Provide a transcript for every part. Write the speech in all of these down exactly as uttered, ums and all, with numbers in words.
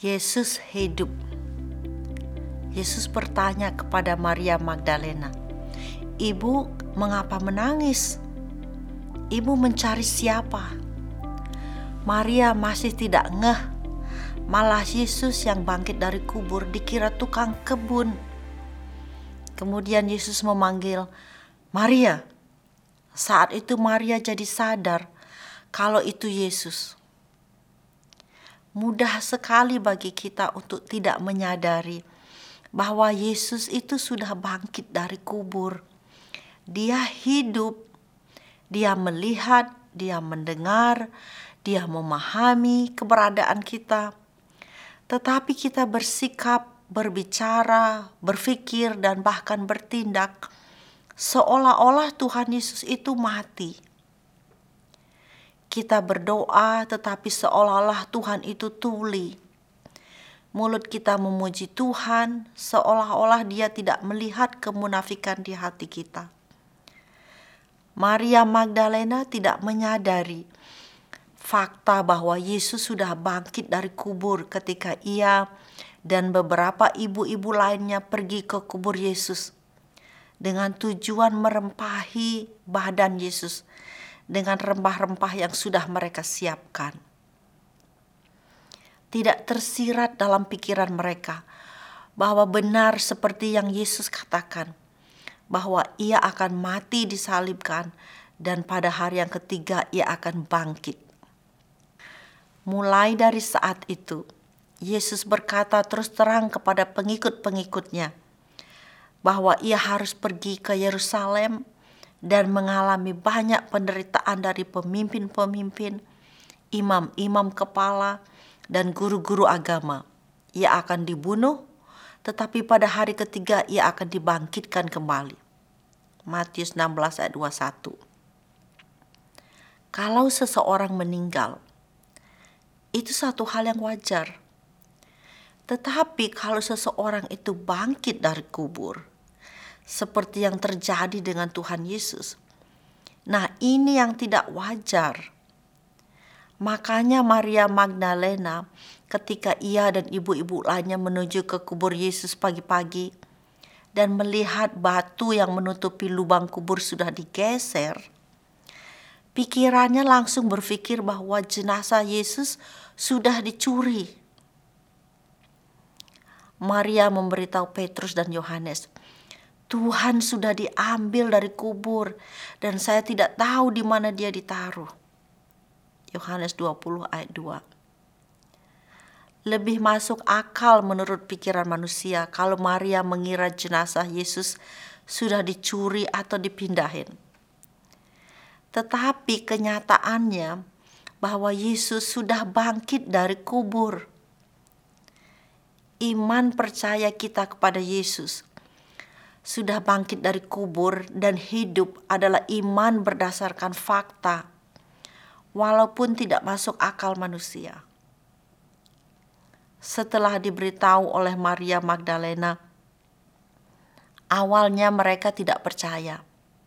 Yesus hidup. Yesus bertanya kepada Maria Magdalena, "Ibu, mengapa menangis? Ibu mencari siapa?" Maria masih tidak ngeh, malah Yesus yang bangkit dari kubur dikira tukang kebun. Kemudian Yesus memanggil, "Maria." Saat itu Maria jadi sadar kalau itu Yesus. Mudah sekali bagi kita untuk tidak menyadari bahwa Yesus itu sudah bangkit dari kubur. Dia hidup, dia melihat, dia mendengar, dia memahami keberadaan kita. Tetapi kita bersikap, berbicara, berpikir, dan bahkan bertindak seolah-olah Tuhan Yesus itu mati. Kita berdoa tetapi seolah-olah Tuhan itu tuli. Mulut kita memuji Tuhan seolah-olah Dia tidak melihat kemunafikan di hati kita. Maria Magdalena tidak menyadari fakta bahwa Yesus sudah bangkit dari kubur ketika ia dan beberapa ibu-ibu lainnya pergi ke kubur Yesus dengan tujuan merempahi badan Yesus dengan rempah-rempah yang sudah mereka siapkan. Tidak tersirat dalam pikiran mereka bahwa benar seperti yang Yesus katakan, bahwa ia akan mati disalibkan dan pada hari yang ketiga ia akan bangkit. Mulai dari saat itu, Yesus berkata terus terang kepada pengikut-pengikutnya bahwa ia harus pergi ke Yerusalem dan mengalami banyak penderitaan dari pemimpin-pemimpin, imam-imam kepala, dan guru-guru agama. Ia akan dibunuh, tetapi pada hari ketiga ia akan dibangkitkan kembali. Matius enam belas ayat dua puluh satu. Kalau seseorang meninggal, itu satu hal yang wajar. Tetapi kalau seseorang itu bangkit dari kubur, seperti yang terjadi dengan Tuhan Yesus, nah ini yang tidak wajar. Makanya Maria Magdalena ketika ia dan ibu-ibu lainnya menuju ke kubur Yesus pagi-pagi dan melihat batu yang menutupi lubang kubur sudah digeser, pikirannya langsung berpikir bahwa jenazah Yesus sudah dicuri. Maria memberitahu Petrus dan Yohanes, "Tuhan sudah diambil dari kubur dan saya tidak tahu di mana dia ditaruh." Yohanes dua puluh ayat dua. Lebih masuk akal menurut pikiran manusia kalau Maria mengira jenazah Yesus sudah dicuri atau dipindahin. Tetapi kenyataannya bahwa Yesus sudah bangkit dari kubur. Iman percaya kita kepada Yesus sudah bangkit dari kubur dan hidup adalah iman berdasarkan fakta, walaupun tidak masuk akal manusia. Setelah diberitahu oleh Maria Magdalena, awalnya mereka tidak percaya.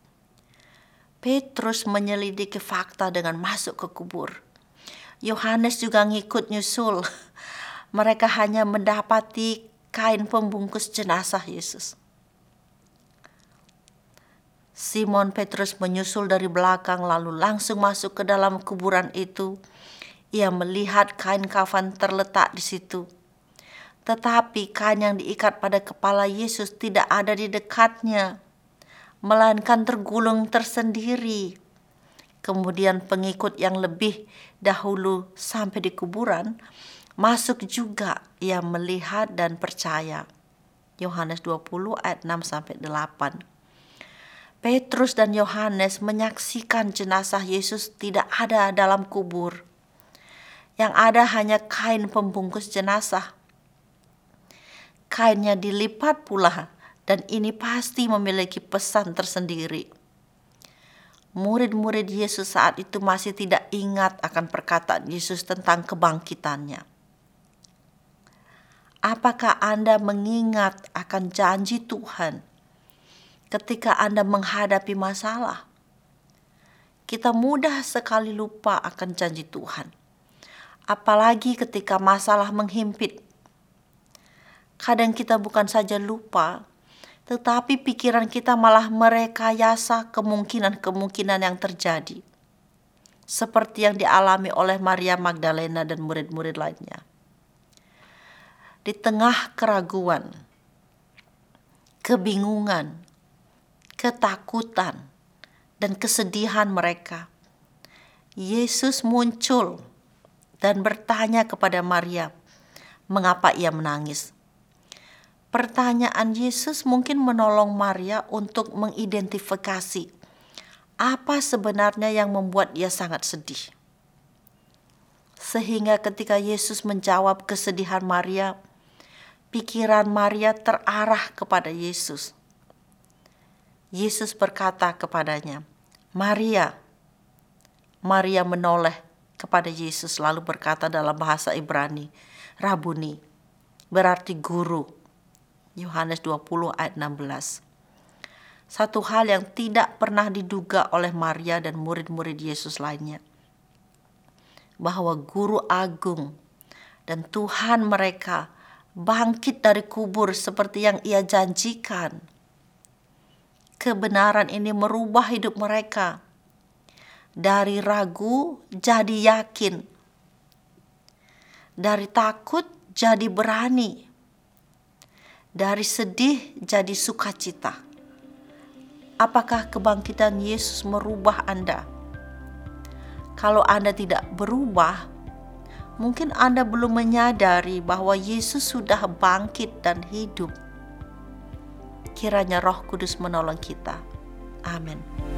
Petrus menyelidiki fakta dengan masuk ke kubur. Yohanes juga ngikut nyusul. Mereka hanya mendapati kain pembungkus jenazah Yesus. Simon Petrus menyusul dari belakang lalu langsung masuk ke dalam kuburan itu. Ia melihat kain kafan terletak di situ. Tetapi kain yang diikat pada kepala Yesus tidak ada di dekatnya, melainkan tergulung tersendiri. Kemudian pengikut yang lebih dahulu sampai di kuburan masuk juga, ia melihat dan percaya. Yohanes dua puluh ayat enam sampai delapan. Petrus dan Yohanes menyaksikan jenazah Yesus tidak ada dalam kubur. Yang ada hanya kain pembungkus jenazah. Kainnya dilipat pula dan ini pasti memiliki pesan tersendiri. Murid-murid Yesus saat itu masih tidak ingat akan perkataan Yesus tentang kebangkitannya. Apakah Anda mengingat akan janji Tuhan ketika Anda menghadapi masalah? Kita mudah sekali lupa akan janji Tuhan. Apalagi ketika masalah menghimpit kadang kita bukan saja lupa, tetapi pikiran kita malah merekayasa kemungkinan-kemungkinan yang terjadi, seperti yang dialami oleh Maria Magdalena dan murid-murid lainnya. Di tengah keraguan, kebingungan, ketakutan, dan kesedihan mereka, Yesus muncul dan bertanya kepada Maria, mengapa ia menangis. Pertanyaan Yesus mungkin menolong Maria untuk mengidentifikasi apa sebenarnya yang membuat ia sangat sedih. Sehingga ketika Yesus menjawab kesedihan Maria, pikiran Maria terarah kepada Yesus. Yesus berkata kepadanya, "Maria." Maria menoleh kepada Yesus lalu berkata dalam bahasa Ibrani, "Rabuni," berarti guru. Yohanes dua puluh ayat enam belas. Satu hal yang tidak pernah diduga oleh Maria dan murid-murid Yesus lainnya, bahwa guru agung dan Tuhan mereka bangkit dari kubur seperti yang ia janjikan. Kebenaran ini merubah hidup mereka. Dari ragu jadi yakin. Dari takut jadi berani. Dari sedih jadi sukacita. Apakah kebangkitan Yesus merubah Anda? Kalau Anda tidak berubah, mungkin Anda belum menyadari bahwa Yesus sudah bangkit dan hidup. Kiranya Roh Kudus menolong kita. Amin.